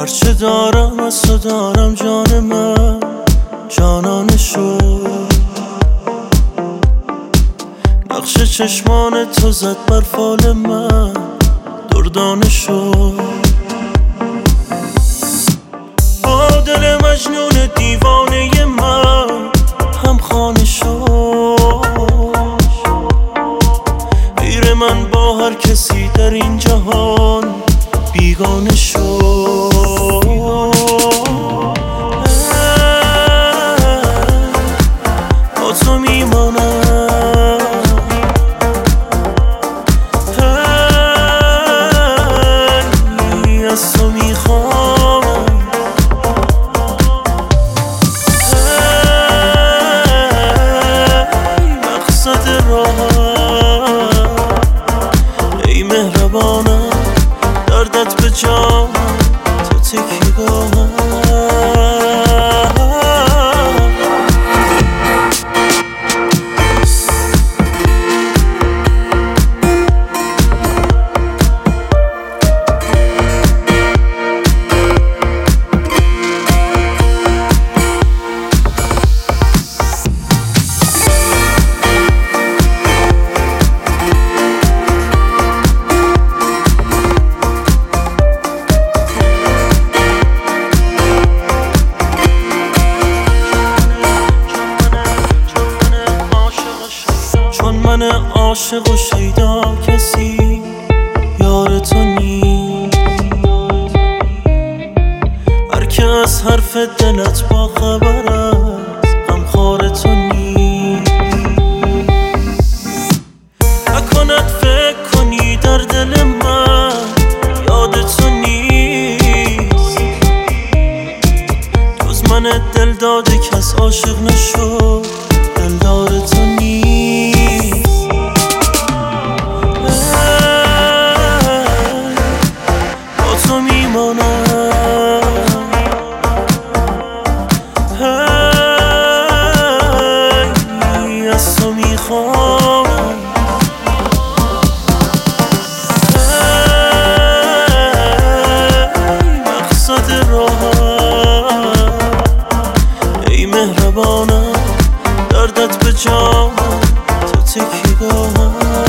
هرچه دارم از تو دارم جان من، جانانه شد. نقش چشمان تو زد بر فال من، دردانه شد. با دل مجنون دیوانه من هم خانه شد. غیر من با هر کسی در این جهان بیگانه شد. با تو میمانم، از تو میخوام، مقصد راهم. ای مهربانم دردت به جان تو تکیه‌گاهم. من عاشق و شیدا کسی یار تو نیست. هر که از حرف دلت با خبر است غمخوار تو نیست. نکند فکر کنی در دل من یاد تو نیست. جز من دل داده کس عاشق نشد، دلدار تو نیست. از تو میخوام، مقصد راهم. ای مهربانم دردت به جان تو تکیه‌گاهم.